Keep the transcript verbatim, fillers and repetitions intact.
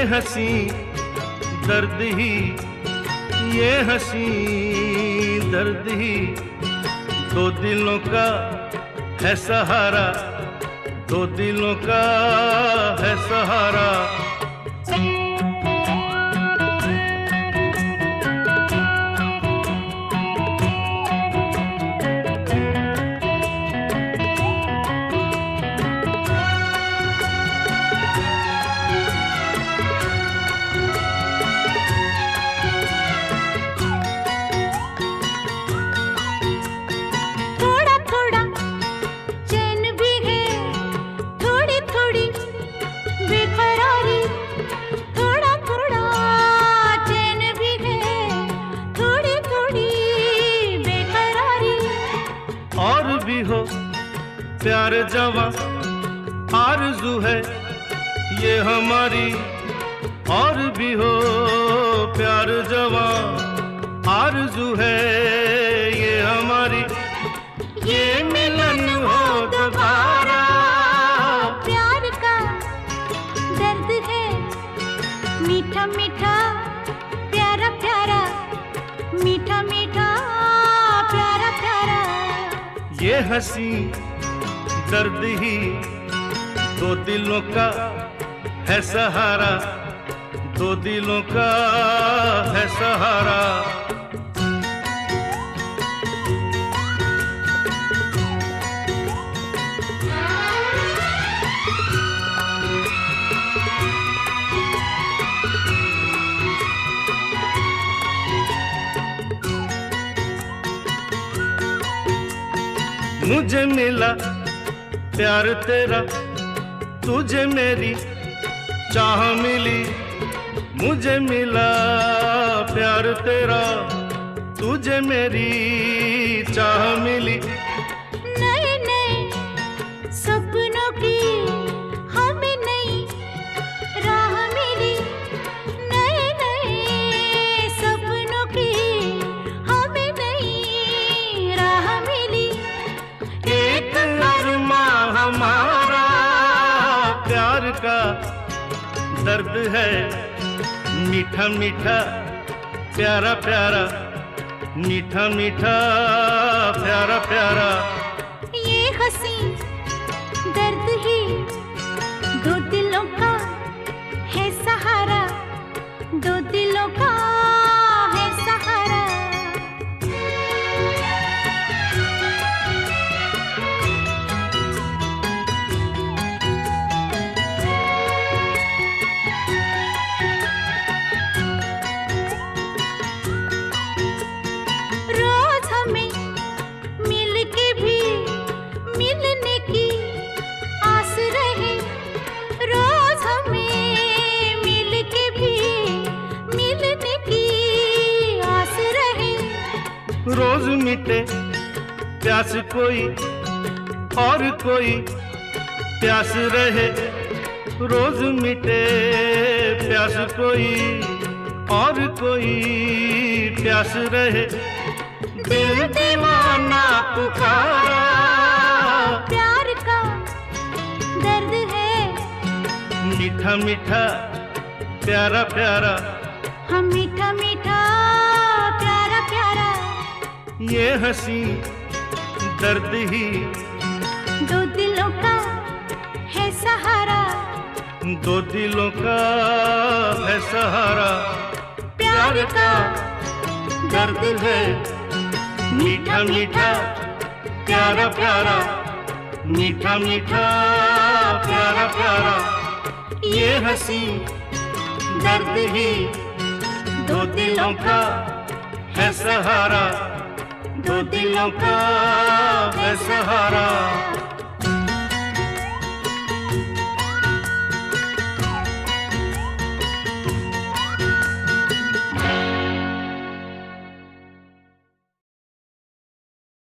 हंसी दर्द ही, ये हंसी दर्द ही, दो दिलों का है सहारा, दो दिलों का है सहारा। भी हो प्यार जवां आरज़ू है ये हमारी, और भी हो प्यार जवां आरज़ू है ये हमारी, ये मिलन हो दोबारा। प्यार का दर्द है मीठा मीठा प्यारा प्यारा, मीठा मीठा प्यारा प्यारा। ये हंसी दर्द ही, दो दिलों का है सहारा, दो दिलों का है सहारा। मुझे मिला प्यार तेरा, तुझे मेरी चाह मिली, मुझे मिला प्यार तेरा, तुझे मेरी चाह मिली। नए नए सपनों की हमें नई राह मिली, नए नए सपनों की हमें नई राह मिली। एक अरमां हमारा प्यार का दर्द है मीठा मीठा प्यारा प्यारा, मीठा मीठा प्यारा प्यारा। ये हंसी दर्द ही, दो दिलों का है सहारा, दो दिलों का है सहारा। रोज हमें मिल के भी मिलने की आस रहे, रोज हमें मिल के भी मिलने की आस रहे। रोज मिटे प्यास कोई और कोई प्यास रहे, रोज मिटे प्यास कोई और कोई प्यास रहे। दिल दीवाना पुकारा, प्यार का दर्द है मीठा मीठा प्यारा प्यारा, हम मीठा मीठा प्यारा प्यारा। ये हंसी दर्द ही, दो दिलों का है सहारा, दो दिलों का है सहारा। प्यार का दर्द है मीठा मीठा प्यारा प्यारा, मीठा मीठा प्यारा प्यारा। ये हंसी दर्द ही, दो दिलों का है सहारा, दो दिलों का है सहारा।